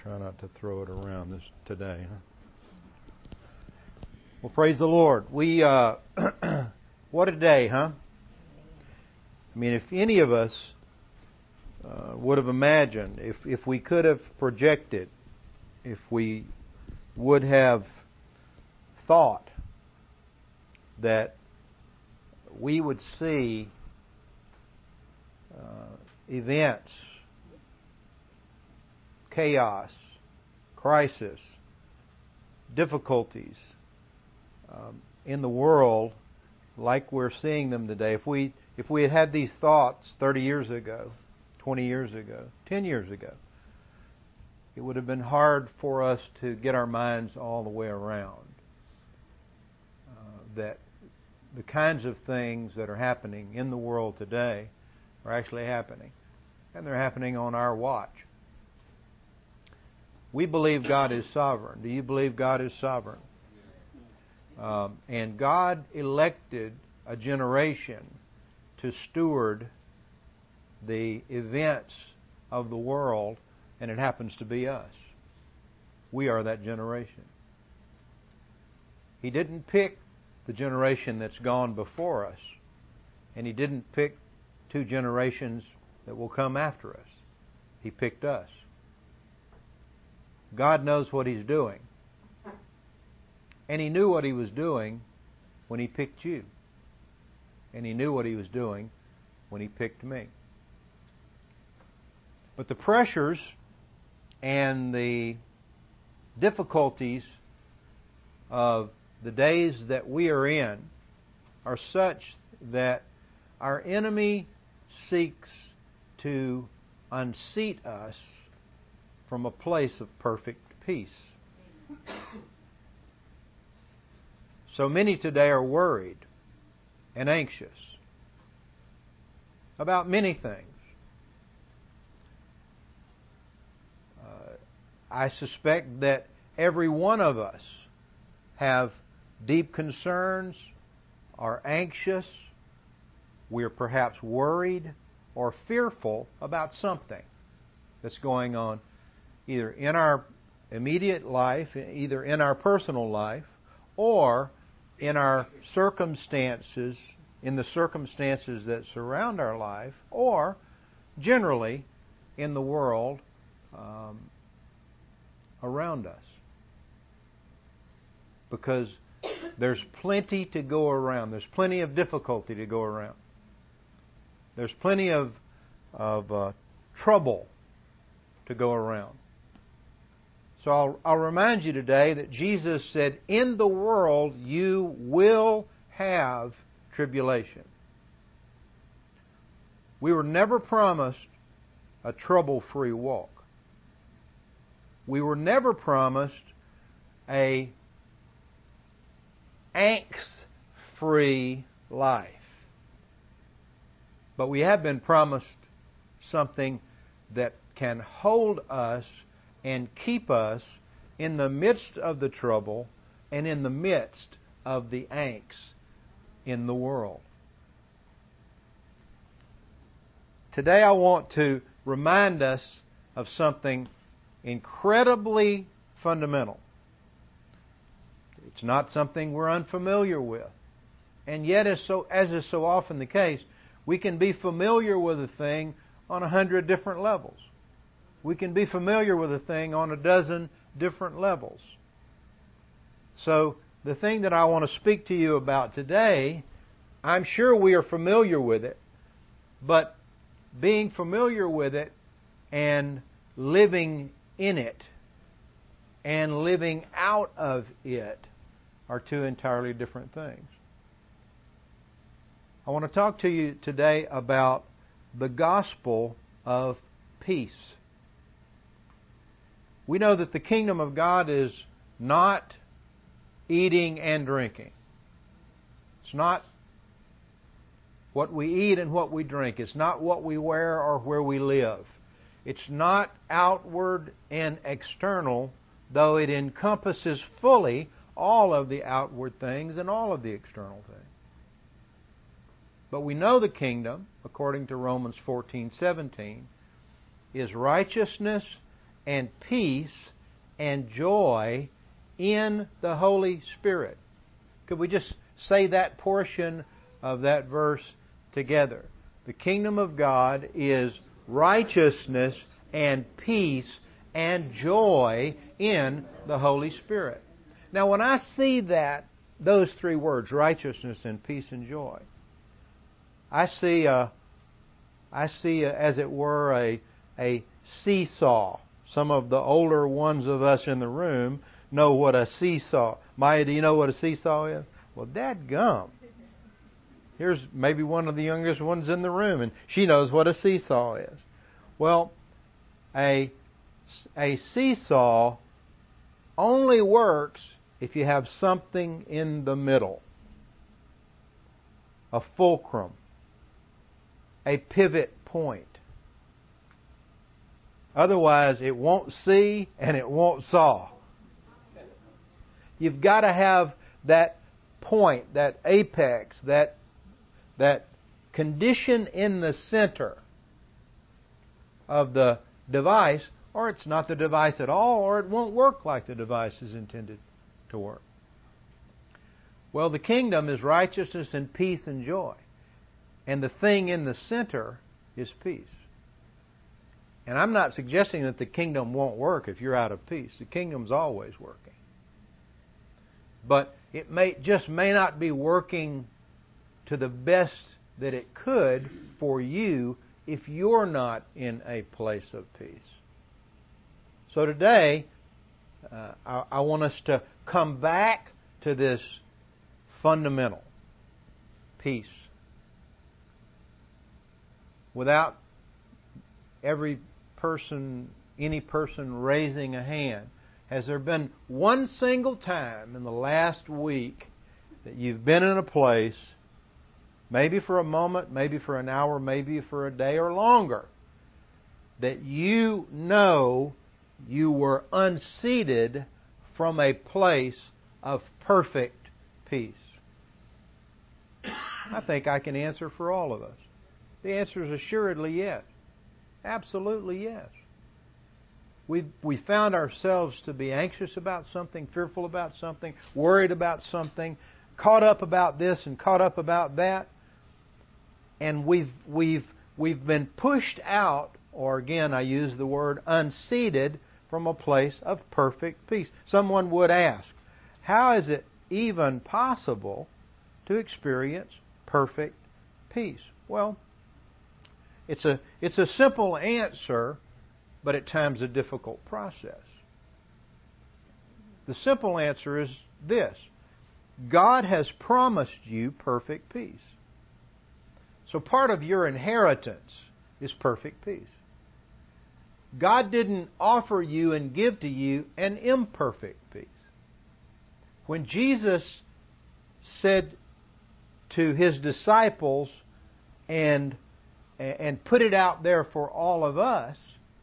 Try not to throw it around this today. Huh? Well, praise the Lord. We what a day, huh? I mean, if any of us would have imagined, if we could have projected, if we would have thought that we would see events, chaos, crisis, difficulties in the world like we're seeing them today. If we had had these thoughts 30 years ago, 20 years ago, 10 years ago, it would have been hard for us to get our minds all the way around that the kinds of things that are happening in the world today are actually happening. And they're happening on our watch. We believe God is sovereign. Do you believe God is sovereign? And God elected a generation to steward the events of the world, and it happens to be us. We are that generation. He didn't pick the generation that's gone before us, and He didn't pick two generations that will come after us. He picked us. God knows what He's doing. And He knew what He was doing when He picked you. And He knew what He was doing when He picked me. But the pressures and the difficulties of the days that we are in are such that our enemy seeks to unseat us from a place of perfect peace. So many today are worried and anxious about many things. I suspect that every one of us have deep concerns, are anxious, we're perhaps worried or fearful about something that's going on either in our immediate life, either in our personal life, or in our circumstances, in the circumstances that surround our life, or generally in the world around us. Because there's plenty to go around. There's plenty of difficulty to go around. There's plenty of trouble to go around. So I'll remind you today that Jesus said, in the world you will have tribulation. We were never promised a trouble-free walk. We were never promised a angst-free life. But we have been promised something that can hold us and keep us in the midst of the trouble and in the midst of the angst in the world. Today I want to remind us of something incredibly fundamental. It's not something we're unfamiliar with. And yet, as is so often the case, we can be familiar with a thing on 100 different levels. We can be familiar with a thing on a dozen different levels. So, the thing that I want to speak to you about today, I'm sure we are familiar with it, but being familiar with it and living in it and living out of it are two entirely different things. I want to talk to you today about the gospel of peace. We know that the kingdom of God is not eating and drinking. It's not what we eat and what we drink. It's not what we wear or where we live. It's not outward and external, though it encompasses fully all of the outward things and all of the external things. But we know the kingdom, according to Romans 14:17, is righteousness and peace and joy in the Holy Spirit. Could we just say that portion of that verse together? The kingdom of God is righteousness and peace and joy in the Holy Spirit. Now, when I see those three words, righteousness and peace and joy, I see, as it were, a seesaw. Some of the older ones of us in the room know what a seesaw. Maya, do you know what a seesaw is? Well, dadgum. Here's maybe one of the youngest ones in the room, and she knows what a seesaw is. Well, a seesaw only works if you have something in the middle. A fulcrum. A pivot point. Otherwise, it won't see and it won't saw. You've got to have that point, that apex, that condition in the center of the device, or it's not the device at all, or it won't work like the device is intended to work. Well, the kingdom is righteousness and peace and joy. And the thing in the center is peace. And I'm not suggesting that the kingdom won't work if you're out of peace. The kingdom's always working. But it may not be working to the best that it could for you if you're not in a place of peace. So today, I want us to come back to this fundamental peace. Without any person raising a hand, has there been one single time in the last week that you've been in a place, maybe for a moment, maybe for an hour, maybe for a day or longer, that you know you were unseated from a place of perfect peace? I think I can answer for all of us. The answer is assuredly yes. Absolutely yes. We found ourselves to be anxious about something, fearful about something, worried about something, caught up about this and caught up about that. And we've been pushed out, or again I use the word unseated, from a place of perfect peace. Someone would ask, how is it even possible to experience perfect peace? Well, it's a simple answer, but at times a difficult process. The simple answer is this: God has promised you perfect peace. So part of your inheritance is perfect peace. God didn't offer you and give to you an imperfect peace. When Jesus said to His disciples and put it out there for all of us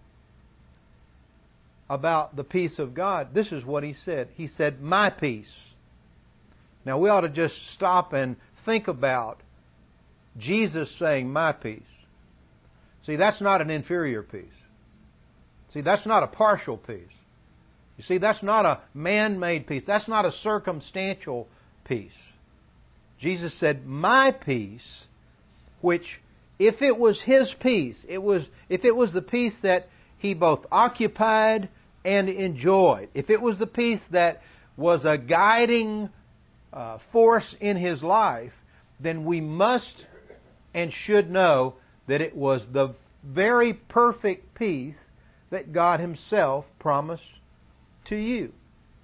about the peace of God, this is what He said. He said, "My peace." Now we ought to just stop and think about Jesus saying, "My peace." See, that's not an inferior peace. See, that's not a partial peace. You see, that's not a man-made peace. That's not a circumstantial peace. Jesus said, "My peace," which, if it was His peace, if it was the peace that He both occupied and enjoyed, if it was the peace that was a guiding force in His life, then we must and should know that it was the very perfect peace that God Himself promised to you.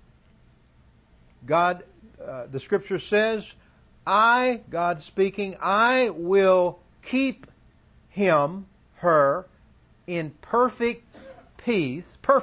God, the Scripture says, God speaking, "I will keep him, her, in perfect peace,"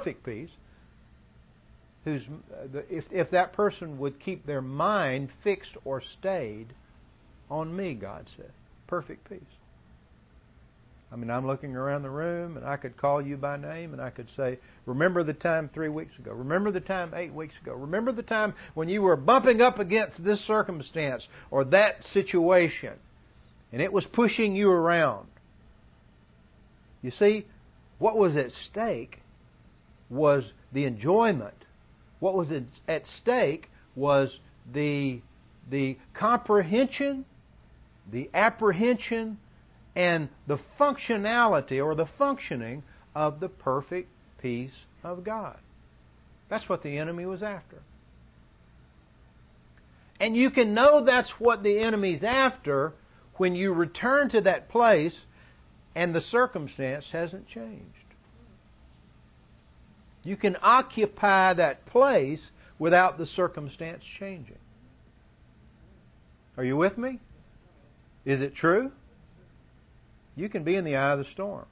if that person would keep their mind fixed or stayed on me, God said. Perfect peace. I mean, I'm looking around the room, and I could call you by name, and I could say, "Remember the time 3 weeks ago. Remember the time 8 weeks ago. Remember the time when you were bumping up against this circumstance or that situation, and it was pushing you around." You see, what was at stake was the enjoyment. What was at stake was the comprehension, the apprehension, and the functionality or the functioning of the perfect peace of God. That's what the enemy was after. And you can know that's what the enemy's after when you return to that place and the circumstance hasn't changed. You can occupy that place without the circumstance changing. Are you with me? Is it true? You can be in the eye of the storm.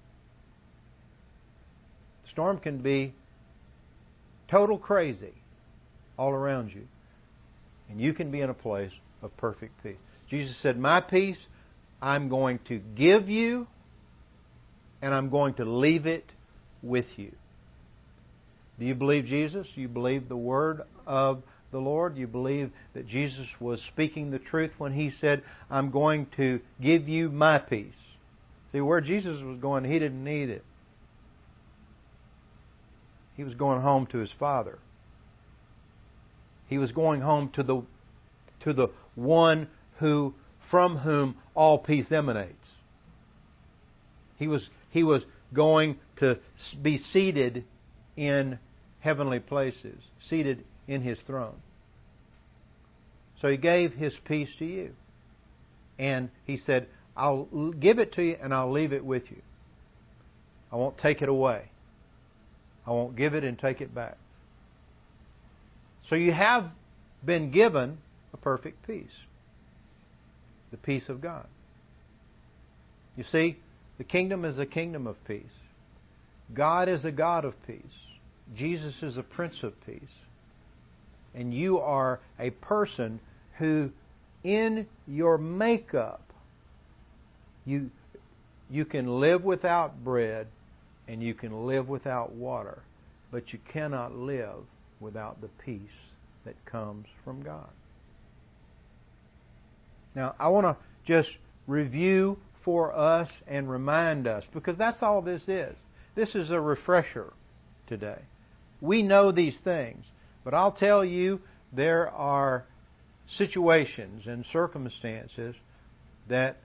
The storm can be total crazy all around you. And you can be in a place of perfect peace. Jesus said, "My peace I'm going to give you, and I'm going to leave it with you." Do you believe Jesus? Do you believe the word of the Lord? Do you believe that Jesus was speaking the truth when He said, "I'm going to give you my peace"? See, where Jesus was going, He didn't need it. He was going home to His Father. He was going home to the one from whom all peace emanates. He was going to be seated in heavenly places, seated in His throne. So He gave His peace to you. And He said, "I'll give it to you and I'll leave it with you. I won't take it away. I won't give it and take it back." So you have been given a perfect peace. The peace of God. You see, the kingdom is a kingdom of peace. God is a God of peace. Jesus is a Prince of Peace. And you are a person who, in your makeup, you can live without bread and you can live without water, but you cannot live without the peace that comes from God. Now, I want to just review for us and remind us, because that's all this is. This is a refresher today. We know these things, but I'll tell you there are situations and circumstances that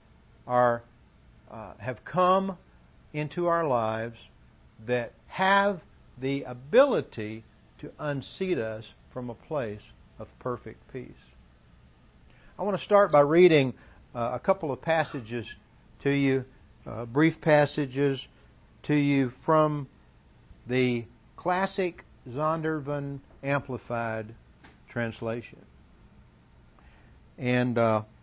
have come into our lives that have the ability to unseat us from a place of perfect peace. I want to start by reading a couple of passages to you, brief passages to you from the classic Zondervan Amplified translation. And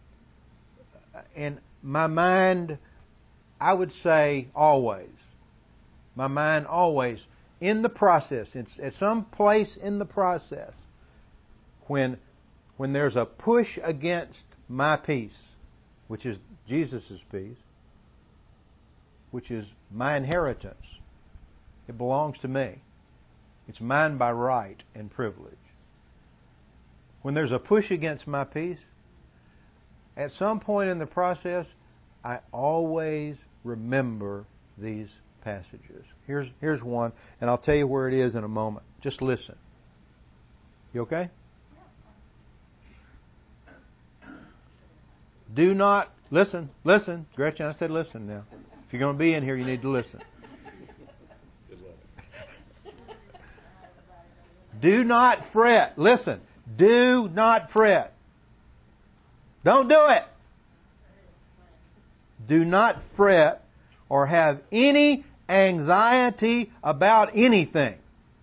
my mind, I would say always, my mind always, in the process, at some place in the process, when there's a push against my peace, which is Jesus' peace, which is my inheritance, it belongs to me. It's mine by right and privilege. When there's a push against my peace, at some point in the process, I always remember these passages. Here's one, and I'll tell you where it is in a moment. Just listen. You okay? Do not listen. Gretchen, I said listen now. If you're going to be in here, you need to listen. Do not fret. Listen. Do not fret. Don't do it. Do not fret or have any anxiety about anything.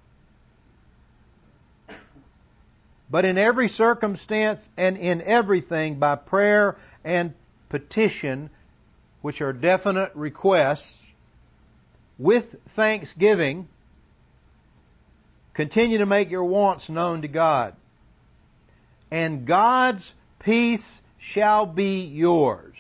But in every circumstance and in everything, by prayer and petition, which are definite requests, with thanksgiving, continue to make your wants known to God. And God's peace shall be yours.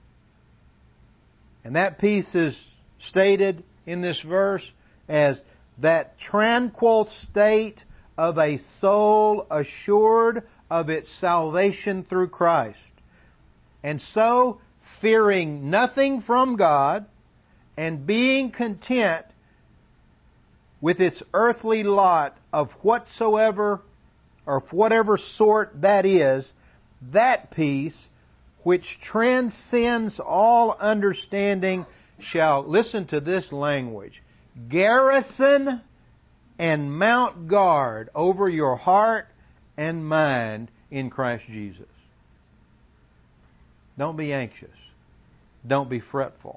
And that peace is stated in this verse as that tranquil state of a soul assured of its salvation through Christ. And so, fearing nothing from God, and being content with its earthly lot of whatsoever or of whatever sort that is, that peace which transcends all understanding shall, listen to this language, garrison and mount guard over your heart and mind in Christ Jesus. Don't be anxious. Don't be fretful.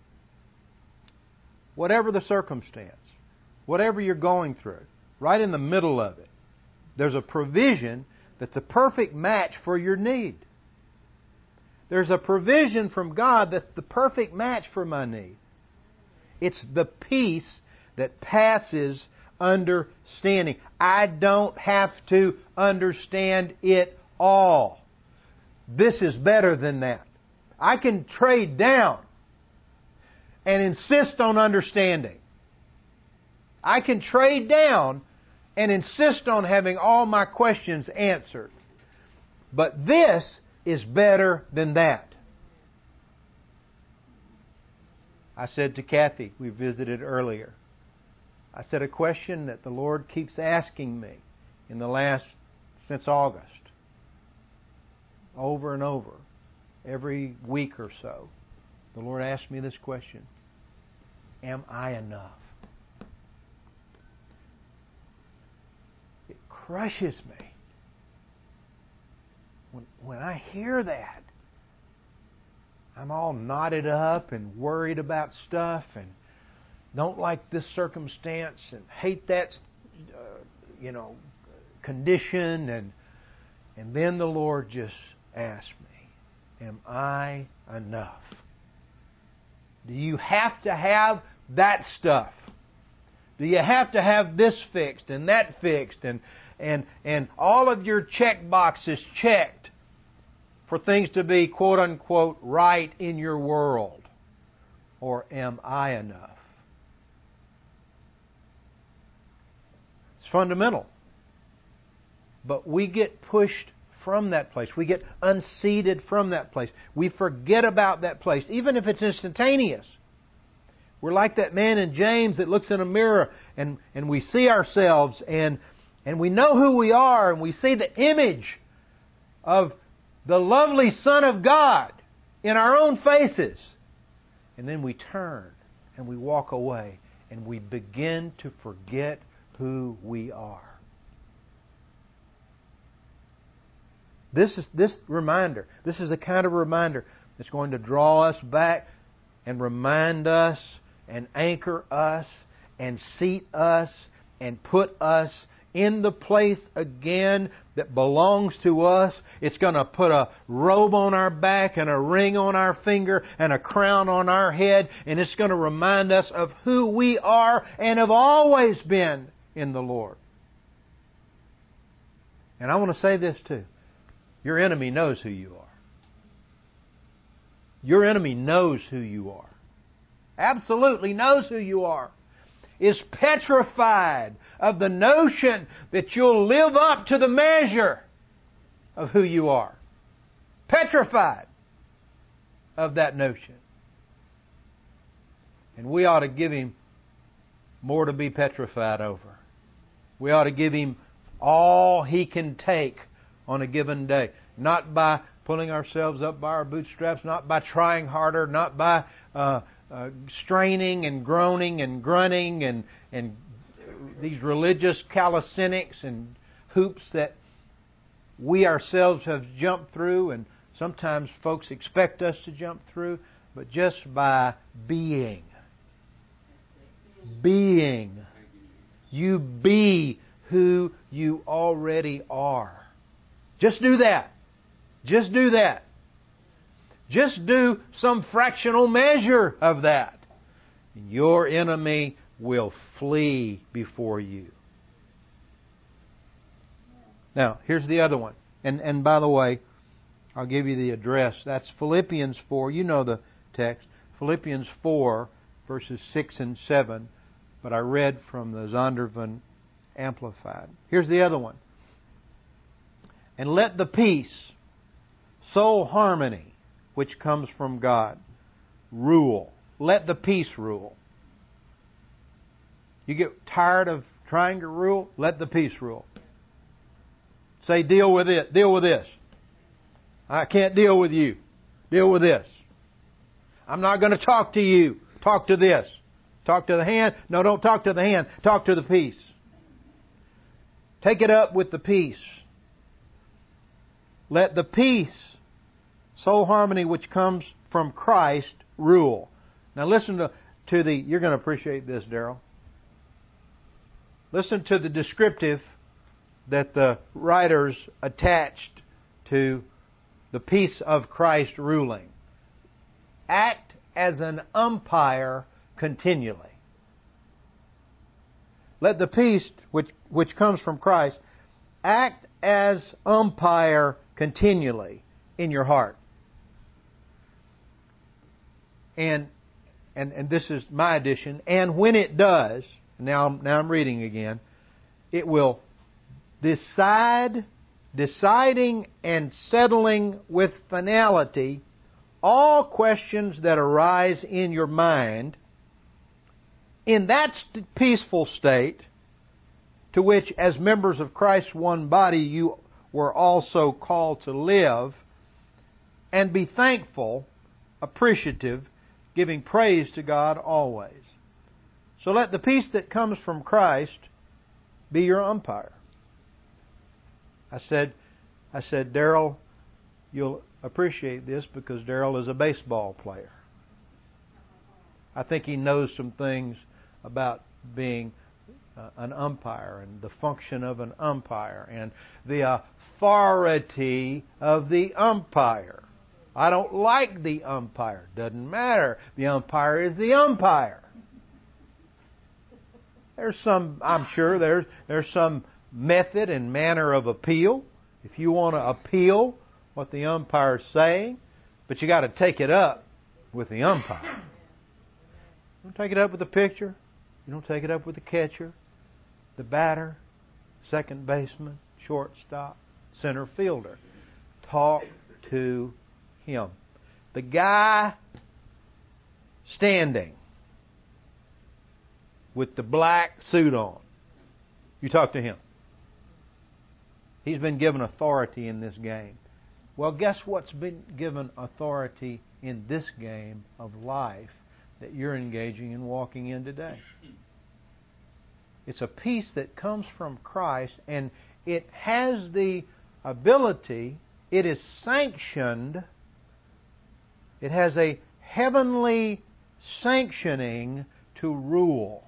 Whatever the circumstance, whatever you're going through, right in the middle of it, there's a provision that's a perfect match for your need. There's a provision from God that's the perfect match for my need. It's the peace that passes understanding. I don't have to understand it all. This is better than that. I can trade down and insist on understanding. I can trade down and insist on having all my questions answered. But this is better than that. I said to Kathy, we visited earlier, I said a question that the Lord keeps asking me since August, over and over, every week or so. The Lord asked me this question: am I enough? It crushes me when I hear that. I'm all knotted up and worried about stuff and don't like this circumstance and hate that condition, and then the Lord just asks me, am I enough? Do you have to have that stuff? Do you have to have this fixed and that fixed and all of your check boxes checked for things to be quote unquote right in your world? Or am I enough? It's fundamental. But we get pushed from that place. We get unseated from that place. We forget about that place, even if it's instantaneous. We're like that man in James that looks in a mirror and we see ourselves and we know who we are and we see the image of the lovely Son of God in our own faces. And then we turn and we walk away and we begin to forget who we are. This reminder, this is a kind of reminder that's going to draw us back and remind us and anchor us and seat us and put us in the place again that belongs to us. It's going to put a robe on our back and a ring on our finger and a crown on our head, and it's going to remind us of who we are and have always been in the Lord. And I want to say this too. Your enemy knows who you are. Your enemy knows who you are. Absolutely knows who you are. Is petrified of the notion that you'll live up to the measure of who you are. Petrified of that notion. And we ought to give him more to be petrified over. We ought to give him all he can take on a given day. Not by pulling ourselves up by our bootstraps, not by trying harder, not by straining and groaning and grunting and these religious calisthenics and hoops that we ourselves have jumped through and sometimes folks expect us to jump through, but just by being. Being. You be who you already are. Just do that. Just do that. Just do some fractional measure of that. Your enemy will flee before you. Now, here's the other one. And by the way, I'll give you the address. That's Philippians 4. You know the text. Philippians 4, verses 6 and 7. But I read from the Zondervan Amplified. Here's the other one. And let the peace, soul harmony, which comes from God, rule. Let the peace rule. You get tired of trying to rule? Let the peace rule. Say, deal with it. Deal with this. I can't deal with you. Deal with this. I'm not going to talk to you. Talk to this. Talk to the hand. No, don't talk to the hand. Talk to the peace. Take it up with the peace. Let the peace, soul harmony which comes from Christ, rule. Now listen to the, you're going to appreciate this, Darrell. Listen to the descriptive that the writers attached to the peace of Christ ruling. Act as an umpire continually. Let the peace which comes from Christ act as umpire continually in your heart. And this is my addition. And when it does, now I'm reading again, it will deciding and settling with finality all questions that arise in your mind in that peaceful state to which, as members of Christ's one body, you were also called to live, and be thankful, appreciative, giving praise to God always. So let the peace that comes from Christ be your umpire. I said, Darrell, you'll appreciate this because Darrell is a baseball player. I think he knows some things about being an umpire and the function of an umpire and the authority of the umpire. I don't like the umpire. Doesn't matter. The umpire is the umpire. I'm sure there's some method and manner of appeal. If you want to appeal what the umpire's saying, but you got to take it up with the umpire. You don't take it up with the pitcher. You don't take it up with the catcher, the batter, second baseman, shortstop, center fielder. Talk to him. The guy standing with the black suit on. You talk to him. He's been given authority in this game. Well, guess what's been given authority in this game of life that you're engaging and walking in today? It's a peace that comes from Christ, and it has the ability, it is sanctioned, it has a heavenly sanctioning to rule.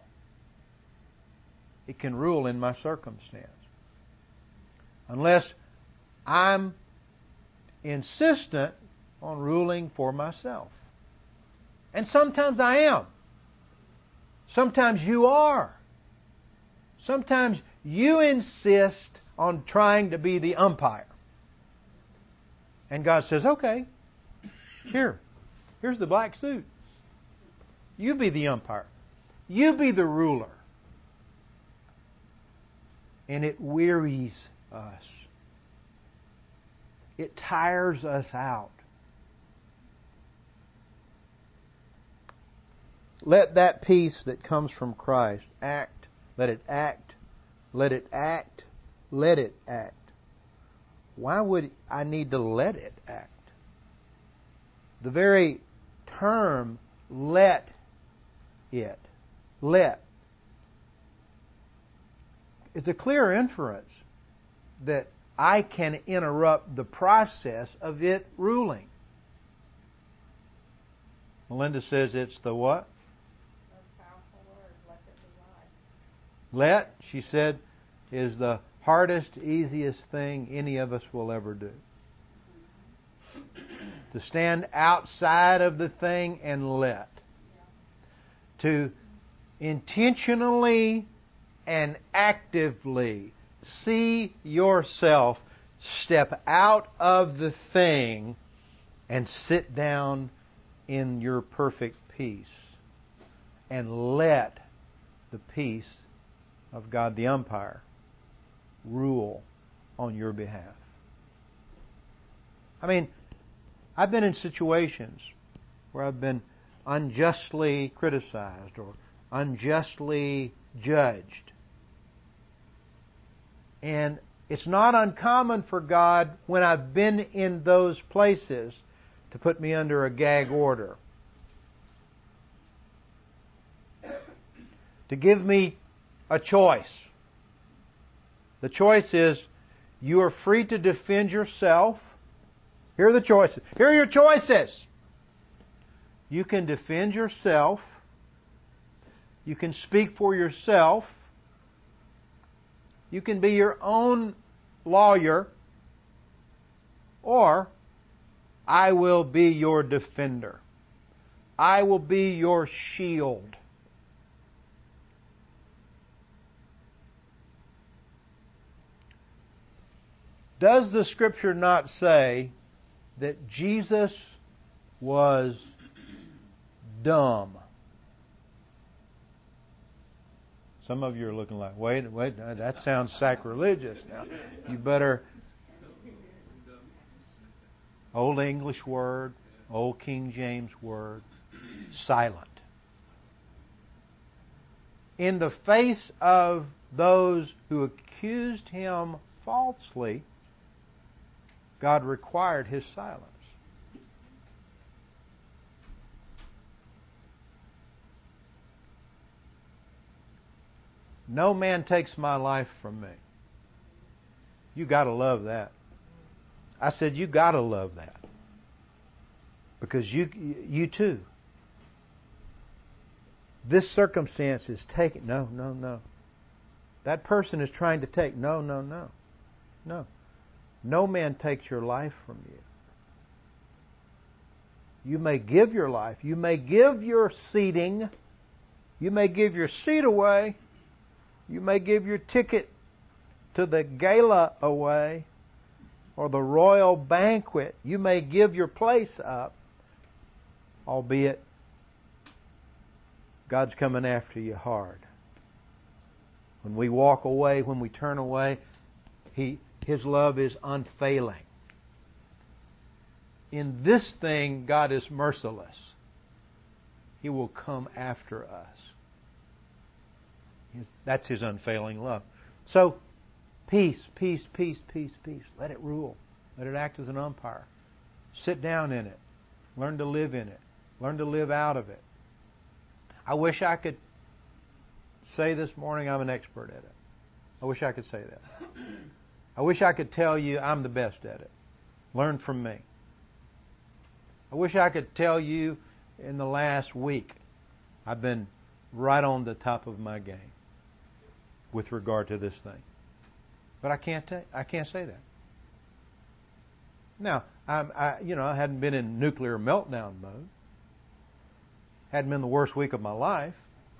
It can rule in my circumstance. Unless I'm insistent on ruling for myself. And sometimes I am. Sometimes you are. Sometimes you insist on trying to be the umpire. And God says, okay, here's the black suit. You be the umpire. You be the ruler. And it wearies us. It tires us out. Let that peace that comes from Christ act. Let it act. Let it act. Let it act. Why would I need to let it act? The very term, let it. Let. It's a clear inference that I can interrupt the process of it ruling. Melinda says it's the what? Most powerful word, let it be life. Let, she said, is the hardest, easiest thing any of us will ever do. To stand outside of the thing and let. To intentionally and actively see yourself step out of the thing and sit down in your perfect peace and let the peace of God the umpire rule on your behalf. I mean, I've been in situations where I've been unjustly criticized or unjustly judged. And it's not uncommon for God, when I've been in those places, to put me under a gag order. To give me a choice. The choice is, you are free to defend yourself. Here are the choices. Here are your choices. You can defend yourself. You can speak for yourself. You can be your own lawyer. Or, I will be your defender. I will be your shield. Does the Scripture not say that Jesus was dumb? Some of you are looking like, wait, that sounds sacrilegious. Now, you better... Old English word, Old King James word, silent. In the face of those who accused Him falsely, God required His silence. No man takes my life from me. You got to love that. I said, you got to love that. Because you too. This circumstance is taken. No. That person is trying to take. No. No man takes your life from you. You may give your life. You may give your seating. You may give your seat away. You may give your ticket to the gala away or the royal banquet. You may give your place up, albeit God's coming after you hard. When we walk away, when we turn away, His love is unfailing. In this thing, God is merciless. He will come after us. That's His unfailing love. So, peace. Let it rule. Let it act as an umpire. Sit down in it. Learn to live in it. Learn to live out of it. I wish I could say this morning I'm an expert at it. I wish I could say that. I wish I could tell you I'm the best at it. Learn from me. I wish I could tell you in the last week I've been right on the top of my game with regard to this thing. But I can't say that. Now, I hadn't been in nuclear meltdown mode. Hadn't been the worst week of my life.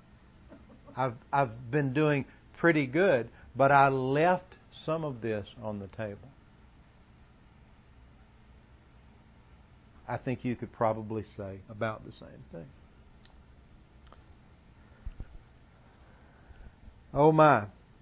I've been doing pretty good, but I left some of this on the table. I think you could probably say about the same thing. Oh my.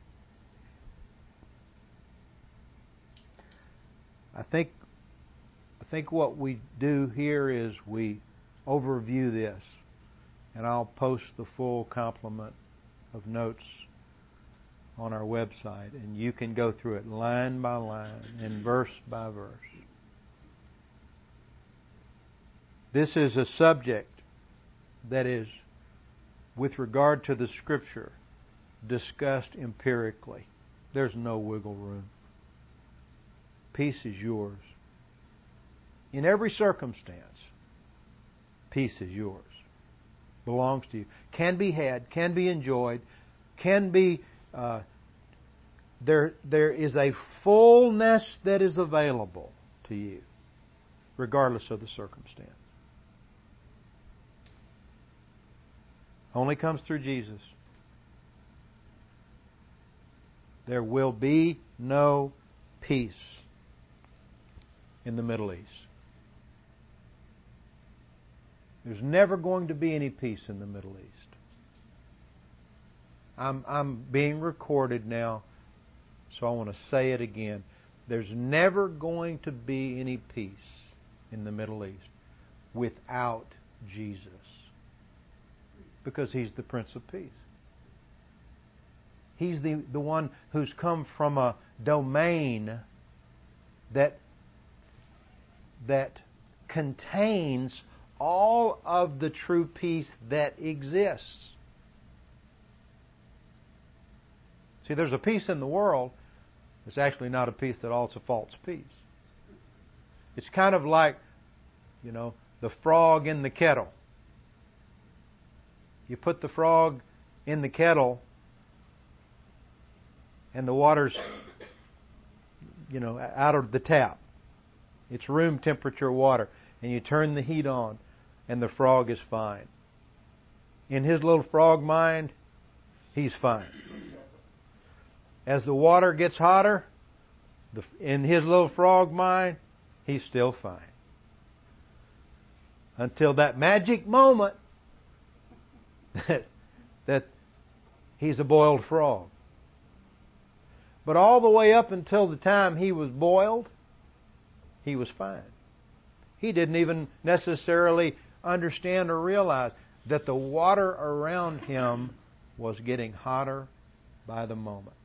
I think what we do here is we overview this, and I'll post the full complement of notes on our website, and you can go through it line by line and verse by verse. This is a subject that is, with regard to the Scripture, discussed empirically. There's no wiggle room. Peace is yours. In every circumstance, peace is yours. Belongs to you. Can be had, can be enjoyed, can be... There is a fullness that is available to you, regardless of the circumstance. Only comes through Jesus. There will be no peace in the Middle East. There's never going to be any peace in the Middle East. I'm being recorded now, so I want to say it again. There's never going to be any peace in the Middle East without Jesus, because He's the Prince of Peace. He's the one who's come from a domain that contains all of the true peace that exists. See, there's a peace in the world. It's actually not a peace at all. It's a false peace. It's kind of like, the frog in the kettle. You put the frog in the kettle and the water's, out of the tap. It's room temperature water. And you turn the heat on and the frog is fine. In his little frog mind, he's fine. As the water gets hotter, in his little frog mind, he's still fine. Until that magic moment that he's a boiled frog. But all the way up until the time he was boiled, he was fine. He didn't even necessarily understand or realize that the water around him was getting hotter by the moment.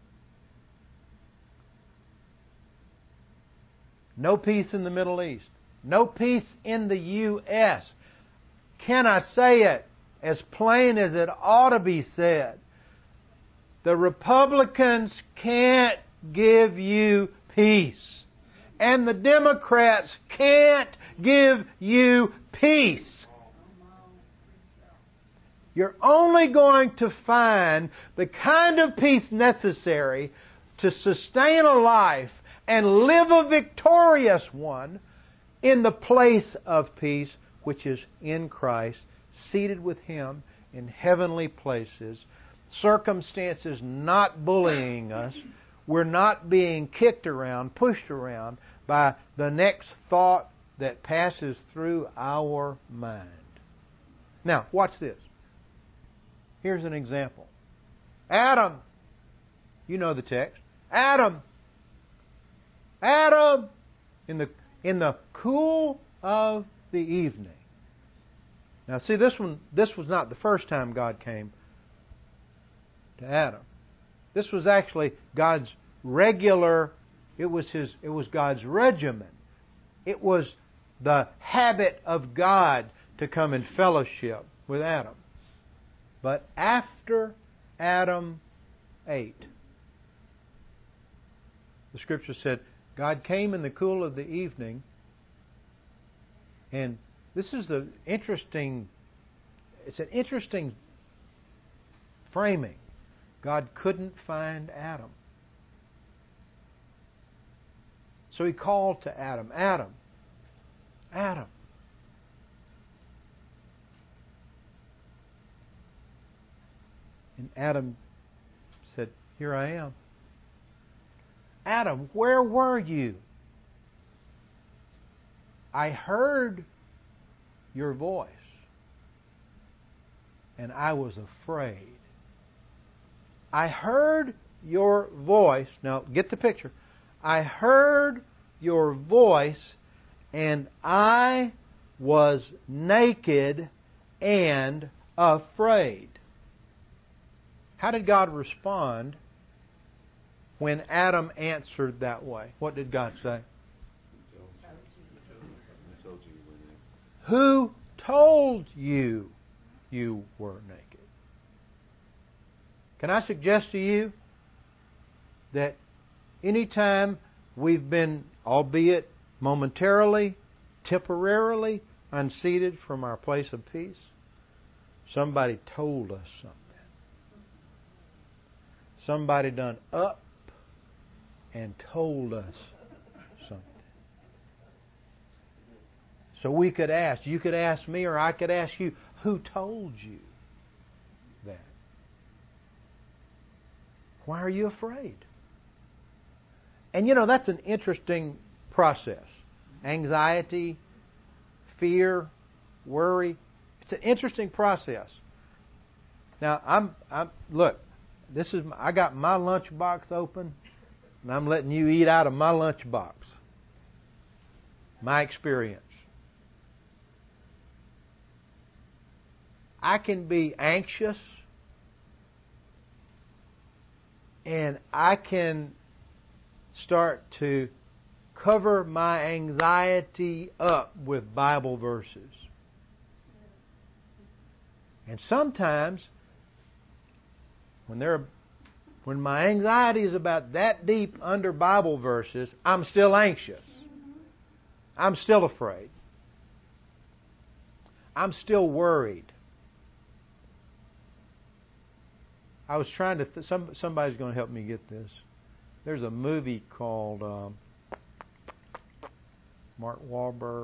No peace in the Middle East. No peace in the U.S. Can I say it as plain as it ought to be said? The Republicans can't give you peace. And the Democrats can't give you peace. You're only going to find the kind of peace necessary to sustain a life and live a victorious one in the place of peace, which is in Christ, seated with Him in heavenly places, circumstances not bullying us. We're not being kicked around, pushed around by the next thought that passes through our mind. Now, watch this. Here's an example. Adam, you know the text. Adam, in the cool of the evening. Now, see, this was not the first time God came to Adam. This was actually God's regular. It was God's regimen. It was the habit of God to come in fellowship with Adam. But after Adam ate, the Scripture said, God came in the cool of the evening, and this is it's an interesting framing. God couldn't find Adam. So He called to Adam, Adam, Adam. And Adam said, Here I am. Adam, where were you? I heard your voice, and I was afraid. I heard your voice. Now, get the picture. I heard your voice, and I was naked and afraid. How did God respond when Adam answered that way? What did God say? Who told you you were naked? Can I suggest to you that anytime we've been, albeit momentarily, temporarily, unseated from our place of peace, somebody told us something. Somebody done up and told us something. So we could ask, you could ask me, or I could ask you, who told you that? Why are you afraid? And that's an interesting process. Anxiety, fear, worry. It's an interesting process. Now, look, I got my lunchbox open, and I'm letting you eat out of my lunchbox. My experience. I can be anxious And I can start to cover my anxiety up with Bible verses. And sometimes, when my anxiety is about that deep under Bible verses, I'm still anxious. I'm still afraid. I'm still worried. I was trying to... somebody's going to help me get this. There's a movie called Mark Wahlberg.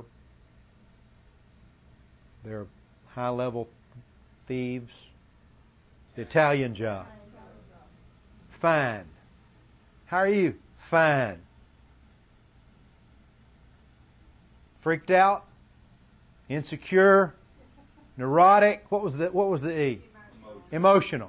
They're high-level thieves. The Italian Job. Fine. How are you? Fine. Freaked out? Insecure? Neurotic? What was the E? Emotional.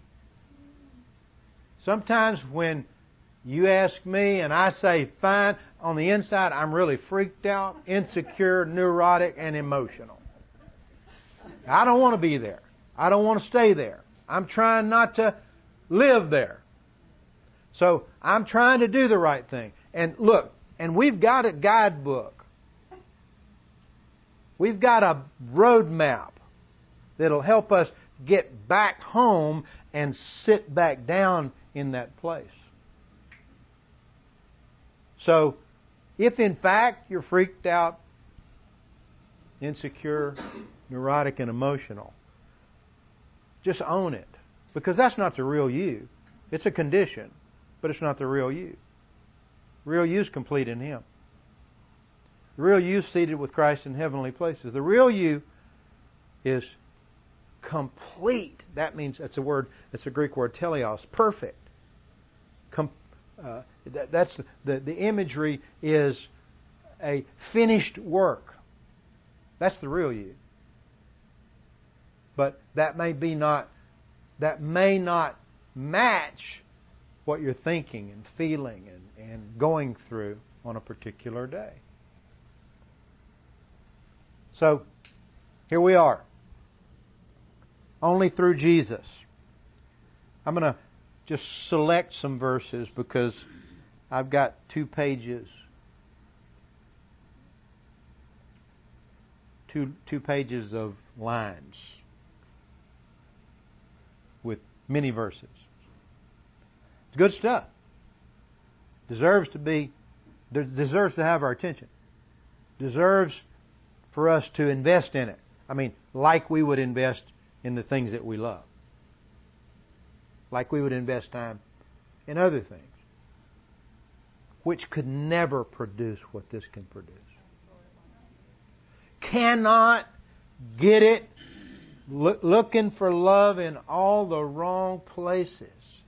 Sometimes when you ask me and I say fine, on the inside I'm really freaked out, insecure, neurotic, and emotional. I don't want to be there. I don't want to stay there. I'm trying not to live there. So I'm trying to do the right thing. And look, and we've got a guidebook. We've got a roadmap that'll help us get back home and sit back down in that place. So, if in fact you're freaked out, insecure, neurotic, and emotional, just own it. Because that's not the real you. It's a condition, but it's not the real you. The real you is complete in Him. The real you is seated with Christ in heavenly places. The real you is complete. That means, that's a Greek word, teleos, perfect. That's the imagery is a finished work. That's the real you. But that may not match what you're thinking and feeling and going through on a particular day. So, here we are. Only through Jesus. I'm going to just select some verses because I've got 2 pages. Two pages of lines with many verses. It's good stuff. Deserves to have our attention. Deserves for us to invest in it. I mean, like we would invest in the things that we love. Like we would invest time in other things, which could never produce what this can produce. Cannot get it. Looking for love in all the wrong places.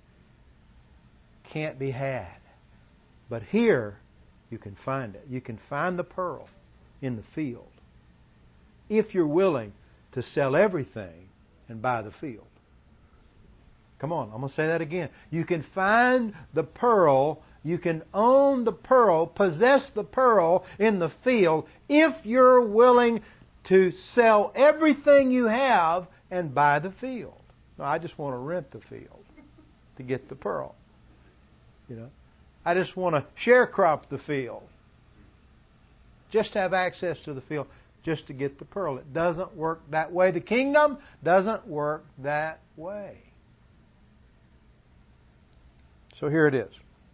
Can't be had. But here, you can find it. You can find the pearl in the field. If you're willing to sell everything and buy the field. Come on, I'm going to say that again. You can find the pearl, you can own the pearl, possess the pearl in the field if you're willing to sell everything you have and buy the field. No, I just want to rent the field to get the pearl. You know, I just want to sharecrop the field. Just have access to the field just to get the pearl. It doesn't work that way. The kingdom doesn't work that way. So here it is.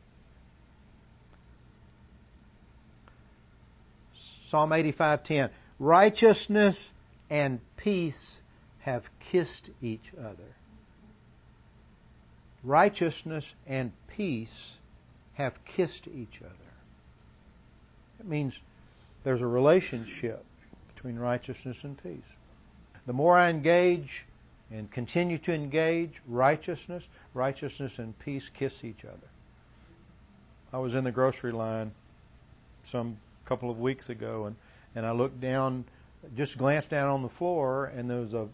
Psalm 85:10. Righteousness and peace have kissed each other. Righteousness and peace have kissed each other. It means there's a relationship between righteousness and peace. The more I engage and continue to engage righteousness and peace kiss each other. I was in the grocery line some couple of weeks ago and I looked down, just glanced down on the floor, and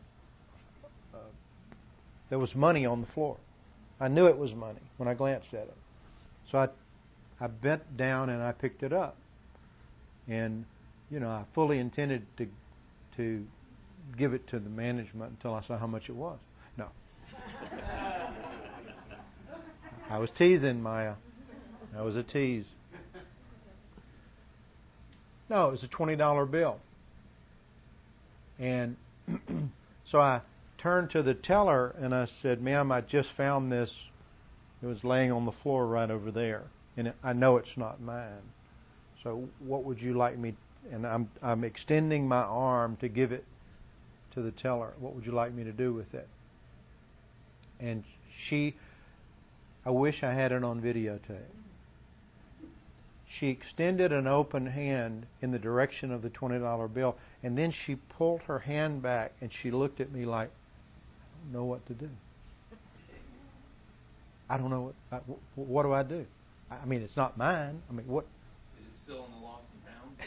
there was money on the floor. I knew it was money when I glanced at it. So I bent down and I picked it up. And, I fully intended to give it to the management until I saw how much it was. No. I was teasing, Maya. That was a tease. No, it was a $20 bill. And so I turned to the teller and I said, "Ma'am, I just found this. It was laying on the floor right over there. And I know it's not mine. So what would you like me..." And I'm extending my arm to give it to the teller. "What would you like me to do with it?" And I wish I had it on videotape. She extended an open hand in the direction of the $20 bill, and then she pulled her hand back and she looked at me like, "I don't know what to do. I don't know what do I do? I mean, it's not mine. I mean, what?" Is it still in the lost and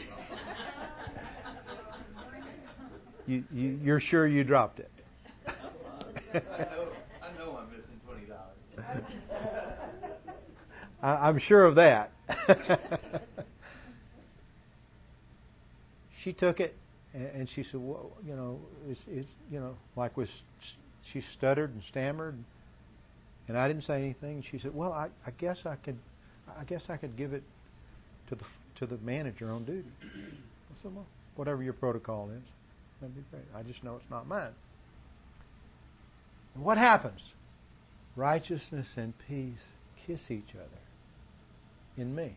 found? You're sure you dropped it? I know I'm missing $20. I'm sure of that. She took it and she said, "Well, she stuttered and stammered, and I didn't say anything. She said, "Well, I guess I could give it to the manager on duty." I said, "Well, whatever your protocol is, that'd be great. I just know it's not mine." And what happens? Righteousness and peace kiss each other in me.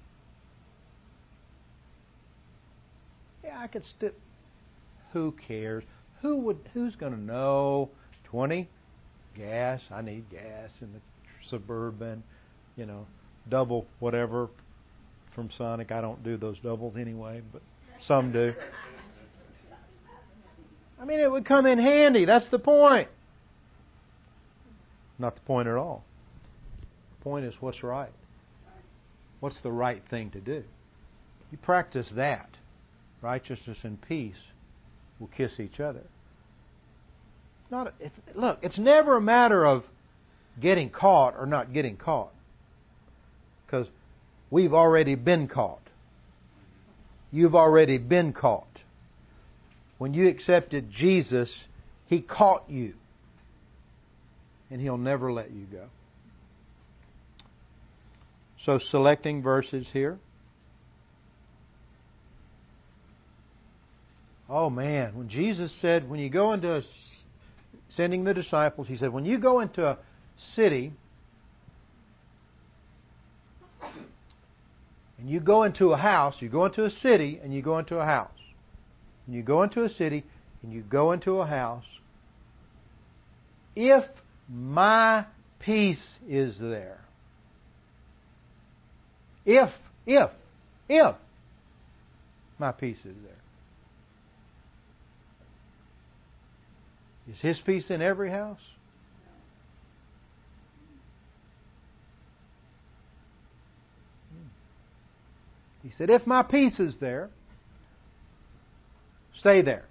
Yeah, I could still. Who cares? Who's going to know? 20 gas. I need gas in the Suburban. Double whatever from Sonic. I don't do those doubles anyway, but some do. I mean, it would come in handy. That's the point. Not the point at all. The point is what's right. What's the right thing to do? You practice that. Righteousness and peace will kiss each other. Look, it's never a matter of getting caught or not getting caught. Because we've already been caught. You've already been caught. When you accepted Jesus, He caught you. And He'll never let you go. So selecting verses here. Oh man, when Jesus said, when you go into sending the disciples, He said, when you go into a city and you go into a house, you go into a city and you go into a house. When you go into a city and you go into a house, if my peace is there, if my peace is there, is His peace in every house? He said, if my peace is there, stay there.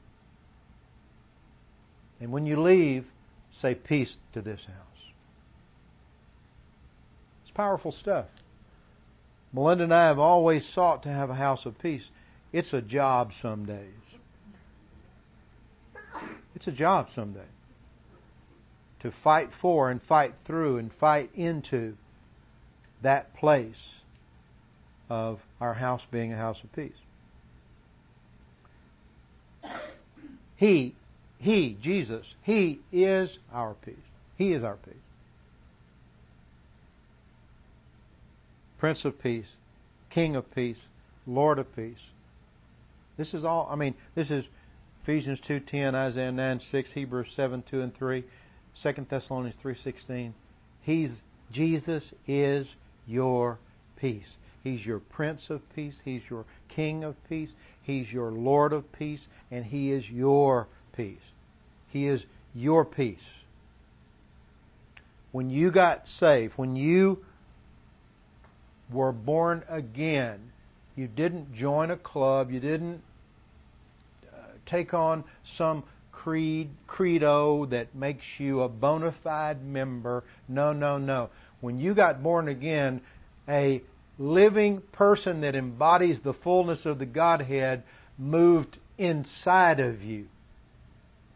And when you leave, say peace to this house. It's powerful stuff. Melinda and I have always sought to have a house of peace. It's a job some days. It's a job someday. To fight for and fight through and fight into that place of our house being a house of peace. He, Jesus, He is our peace. He is our peace. Prince of Peace, King of Peace, Lord of Peace. This is all, this is Ephesians 2:10, Isaiah 9:6, Hebrews 7:2 and 3, 2 Thessalonians 3:16. Jesus is your peace. He's your Prince of Peace. He's your King of Peace. He's your Lord of Peace. And He is your peace. He is your peace. When you got saved, when you were born again, you didn't join a club. You didn't take on some credo that makes you a bona fide member. No. When you got born again, a living person that embodies the fullness of the Godhead moved inside of you.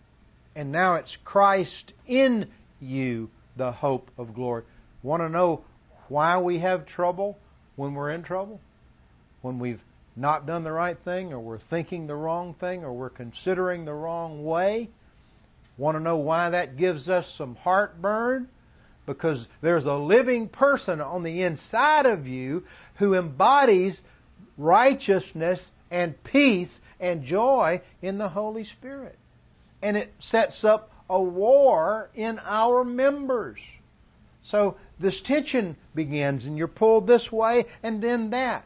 And now it's Christ in you, the hope of glory. Want to know why we have trouble when we're in trouble? When we've not done the right thing, or we're thinking the wrong thing, or we're considering the wrong way? Want to know why that gives us some heartburn? Because there's a living person on the inside of you who embodies righteousness and peace and joy in the Holy Spirit. And it sets up a war in our members. So this tension begins, and you're pulled this way and then that.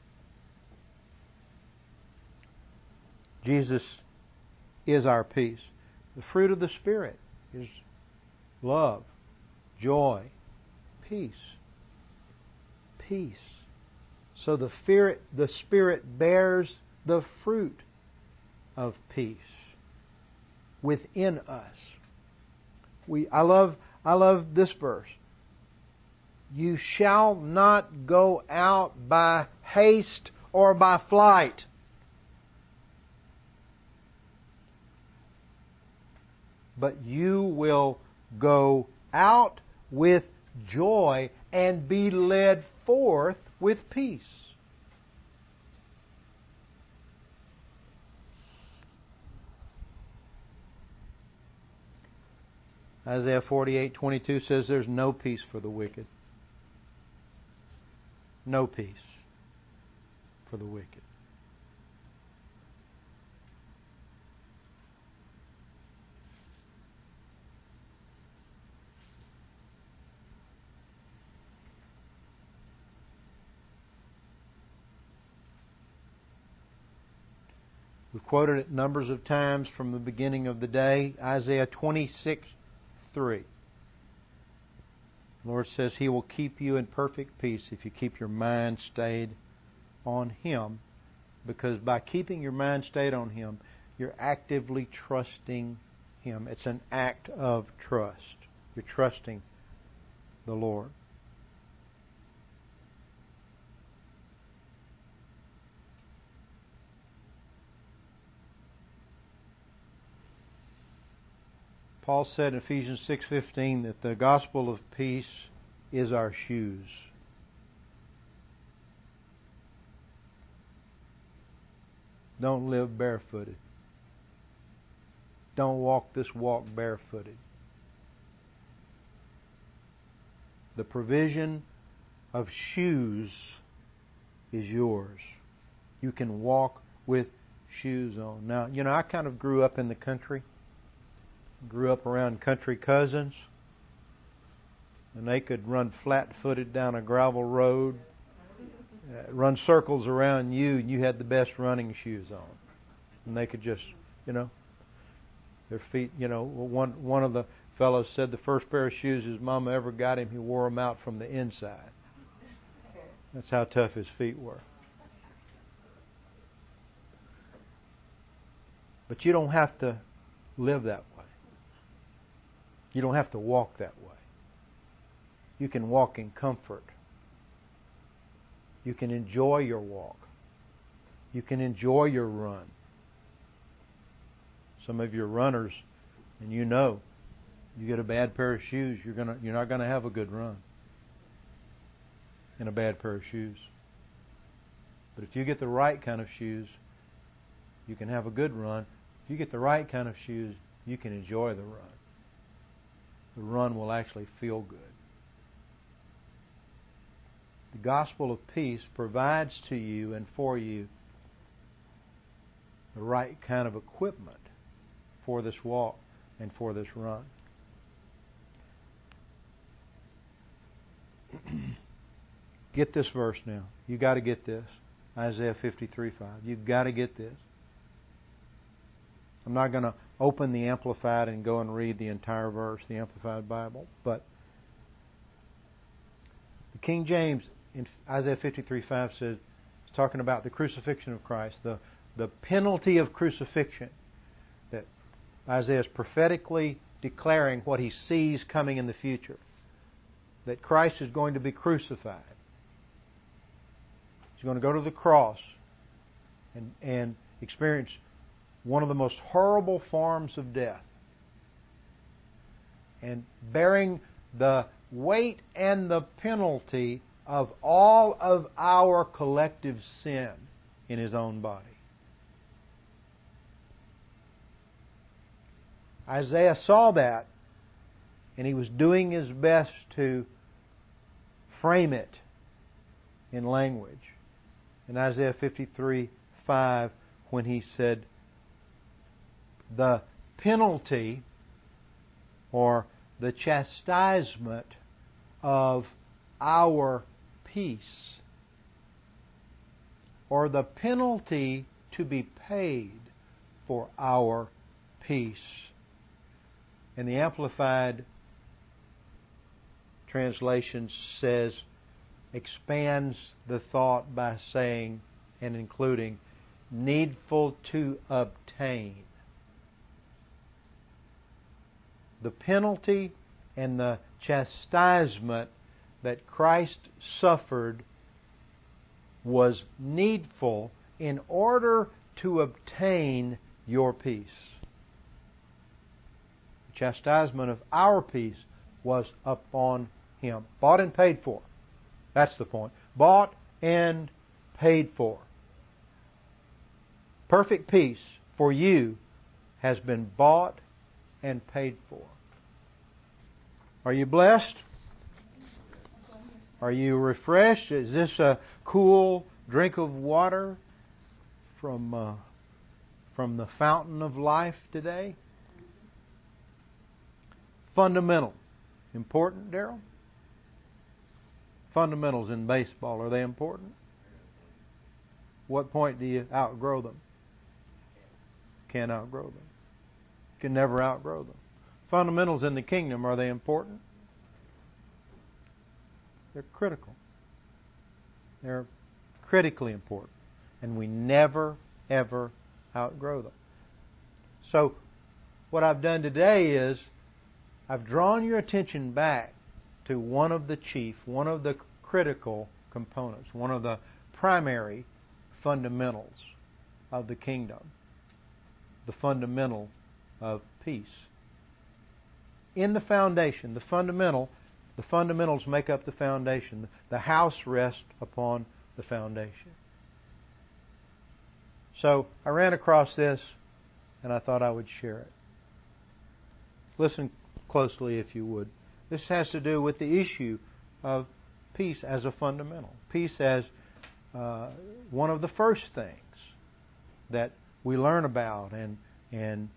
Jesus is our peace. The fruit of the Spirit is love, joy, peace. Peace. So the Spirit bears the fruit of peace within us. I love this verse. You shall not go out by haste or by flight. But you will go out with joy and be led forth with peace. Isaiah 48:22 says there's no peace for the wicked. No peace for the wicked. We've quoted it numbers of times from the beginning of the day. Isaiah 26:3. The Lord says He will keep you in perfect peace if you keep your mind stayed on Him. Because by keeping your mind stayed on Him, you're actively trusting Him. It's an act of trust. You're trusting the Lord. Paul said in Ephesians 6:15 that the gospel of peace is our shoes. Don't live barefooted. Don't walk this walk barefooted. The provision of shoes is yours. You can walk with shoes on. Now, I kind of grew up in the country. Grew up around country cousins, and they could run flat-footed down a gravel road, run circles around you, and you had the best running shoes on. And they could just, their feet, one of the fellows said the first pair of shoes his mama ever got him, he wore them out from the inside. That's how tough his feet were. But you don't have to live that way. You don't have to walk that way. You can walk in comfort. You can enjoy your walk. You can enjoy your run. Some of you are runners, and you get a bad pair of shoes, you're not going to have a good run in a bad pair of shoes. But if you get the right kind of shoes, you can have a good run. If you get the right kind of shoes, you can enjoy the run. The run will actually feel good. The gospel of peace provides to you and for you the right kind of equipment for this walk and for this run. Get this verse now. You got to get this. Isaiah 53:5. You've got to get this. I'm not going to open the Amplified and go and read the entire verse, the Amplified Bible, but the King James in Isaiah 53:5 says, it's talking about the crucifixion of Christ, the penalty of crucifixion, that Isaiah is prophetically declaring what he sees coming in the future, that Christ is going to be crucified. He's going to go to the cross and experience one of the most horrible forms of death. And bearing the weight and the penalty of all of our collective sin in His own body. Isaiah saw that, and he was doing his best to frame it in language. In Isaiah 53:5, when he said, the penalty or the chastisement of our peace, or the penalty to be paid for our peace. And the Amplified translation says, expands the thought by saying and including, needful to obtain. The penalty and the chastisement that Christ suffered was needful in order to obtain your peace. The chastisement of our peace was upon Him. Bought and paid for. That's the point. Bought and paid for. Perfect peace for you has been bought and paid for. Are you blessed? Are you refreshed? Is this a cool drink of water from the fountain of life today? Fundamental. Important, Daryl? Fundamentals in baseball, are they important? What point do you outgrow them? Can't outgrow them. Can never outgrow them. Fundamentals in the kingdom, are they important? They're critical. They're critically important. And we never, ever outgrow them. So, what I've done today is I've drawn your attention back to one of the critical components, one of the primary fundamentals of the kingdom, the fundamental of peace. In the foundation, the fundamentals make up the foundation. The house rests upon the foundation. So I ran across this and I thought I would share it. Listen closely if you would. This has to do with the issue of peace as a fundamental. Peace as one of the first things that we learn about and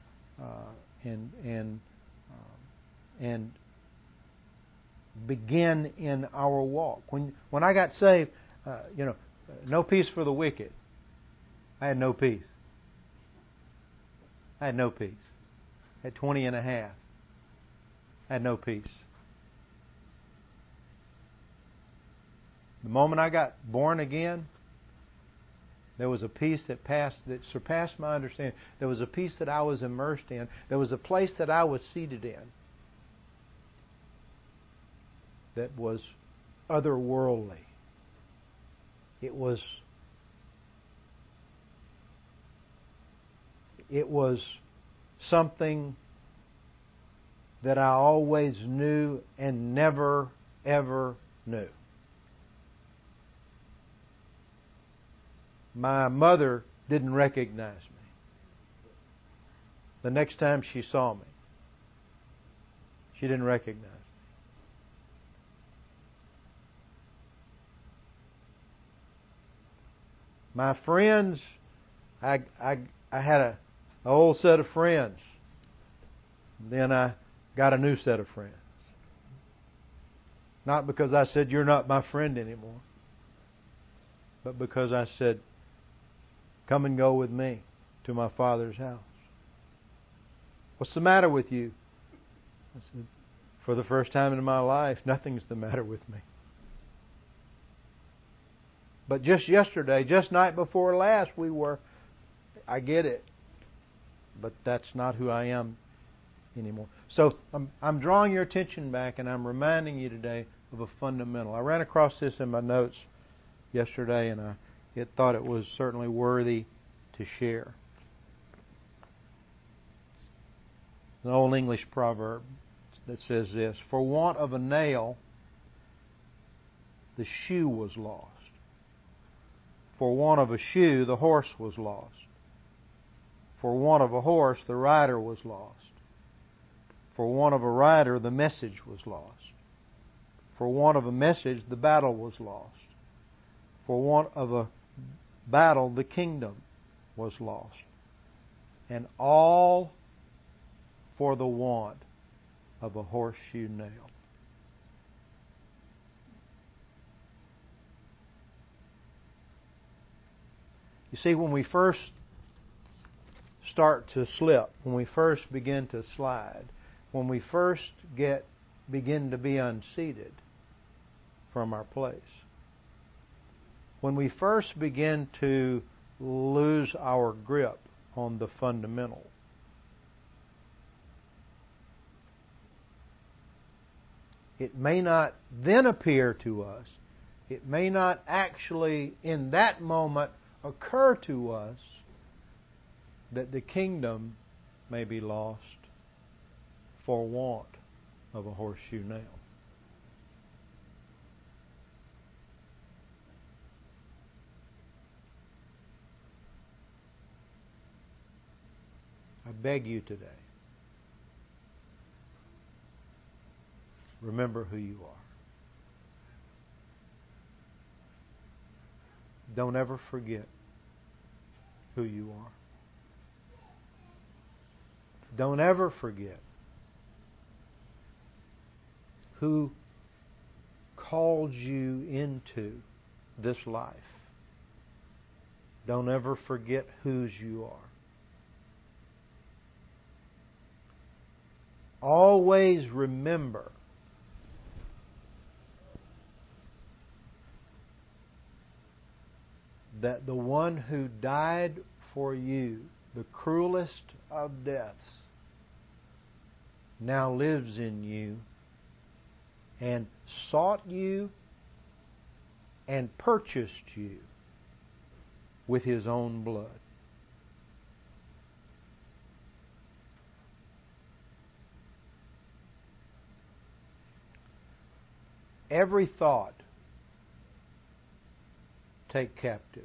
begin in our walk. When I got saved, no peace for the wicked. I had no peace. I had no peace. At 20 and a half, I had no peace. The moment I got born again, there was a peace that surpassed my understanding. There was a peace that I was immersed in. There was a place that I was seated in that was otherworldly. It was something that I always knew and never, ever knew. My mother didn't recognize me the next time she saw me. She didn't recognize me. My friends, I had an old set of friends. Then I got a new set of friends. Not because I said, you're not my friend anymore, but because I said, come and go with me to my Father's house. What's the matter with you? I said, for the first time in my life, nothing's the matter with me. But just yesterday, just night before last, I get it. But that's not who I am anymore. So I'm drawing your attention back and I'm reminding you today of a fundamental. I ran across this in my notes yesterday and I thought it was certainly worthy to share. It's an old English proverb. It's that says this: "For want of a nail, the shoe was lost. For want of a shoe, the horse was lost. For want of a horse, the rider was lost. For want of a rider, the message was lost. For want of a message, the battle was lost. For want of a battle, the kingdom was lost. And all for the want of a horseshoe nail." You see, when we first start to slip, when we first begin to slide, when we first begin to be unseated from our place, when we first begin to lose our grip on the fundamental, it may not then appear to us, it may not actually in that moment occur to us that the kingdom may be lost for want of a horseshoe nail. I beg you today, remember who you are. Don't ever forget who you are. Don't ever forget who called you into this life. Don't ever forget whose you are. Always remember that the one who died for you, the cruelest of deaths, now lives in you and sought you and purchased you with His own blood. Every thought take captive.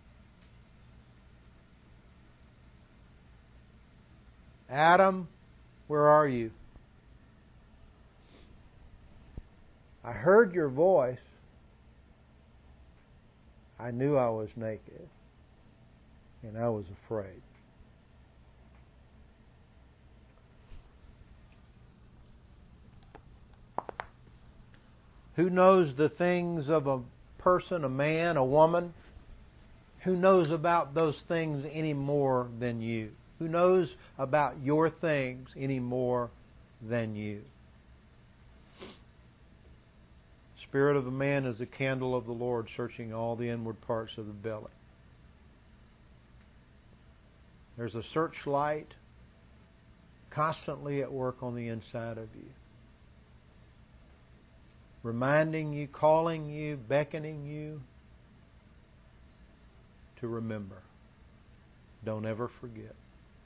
Adam, where are you? I heard your voice. I knew I was naked, and I was afraid. Who knows the things of a person, a man, a woman? Who knows about those things any more than you? Who knows about your things any more than you? Spirit of a man is the candle of the Lord, searching all the inward parts of the belly. There's a searchlight constantly at work on the inside of you, reminding you, calling you, beckoning you to remember. Don't ever forget.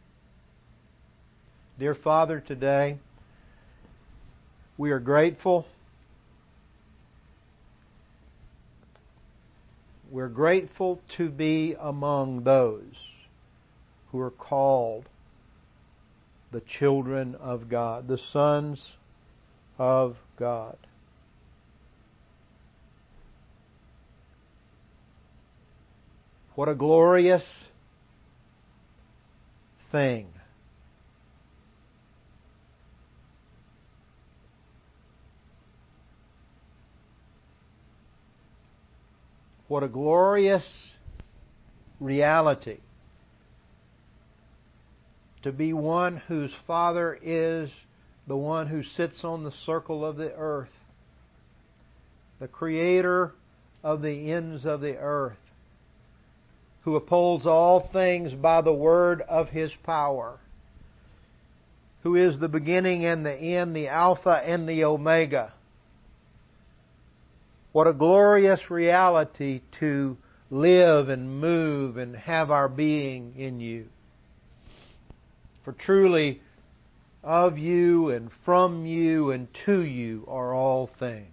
Dear Father, today we are grateful. We're grateful to be among those who are called the children of God, the sons of God. What a glorious thing what a glorious reality to be one whose Father is the one who sits on the circle of the earth, the Creator of the ends of the earth, who upholds all things by the word of His power, who is the beginning and the end, the Alpha and the Omega. What a glorious reality to live and move and have our being in You. For truly, of you and from you and to you are all things.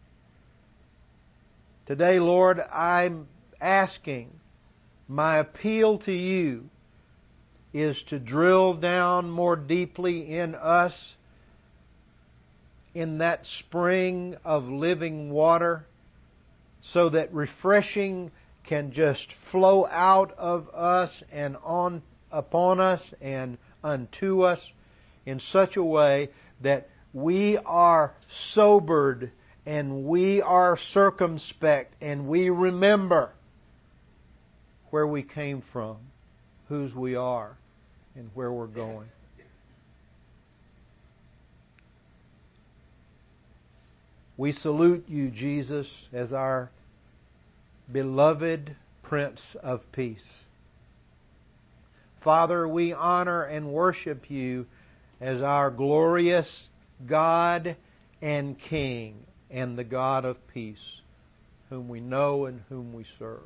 Today, Lord, I'm asking, my appeal to you is to drill down more deeply in us, in that spring of living water, so that refreshing can just flow out of us and on upon us and unto us in such a way that we are sobered and we are circumspect and we remember where we came from, whose we are, and where we're going. We salute you, Jesus, as our beloved Prince of Peace. Father, we honor and worship you as our glorious God and King and the God of peace, whom we know and whom we serve.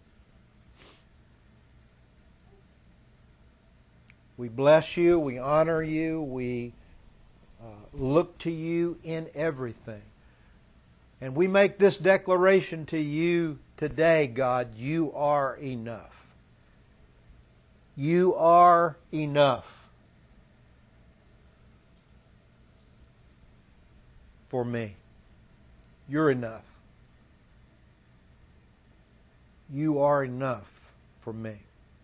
We bless you, we honor you, we look to you in everything. And we make this declaration to you today, God, you are enough. You are enough for me. You're enough. You are enough for me.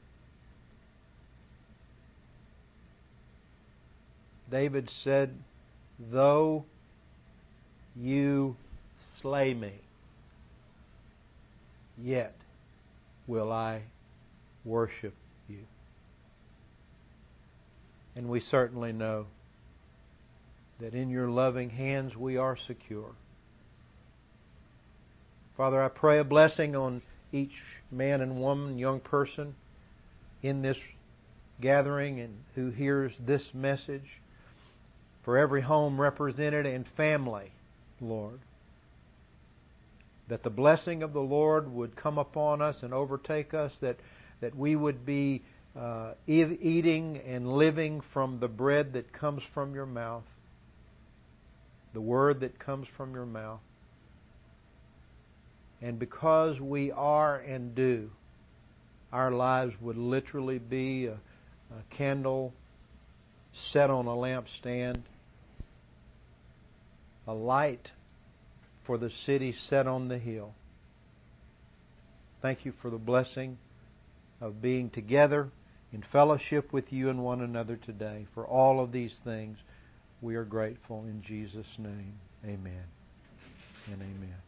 David said, though you slay me, yet will I worship you. And we certainly know that in your loving hands we are secure. Father, I pray a blessing on each man and woman, young person in this gathering and who hears this message. For every home represented and family, Lord. That the blessing of the Lord would come upon us and overtake us, that we would be eating and living from the bread that comes from your mouth, the word that comes from your mouth. And because we are and do, our lives would literally be a candle set on a lampstand, a light for the city set on the hill. Thank you for the blessing of being together in fellowship with you and one another today. For all of these things, we are grateful in Jesus' name. Amen and amen.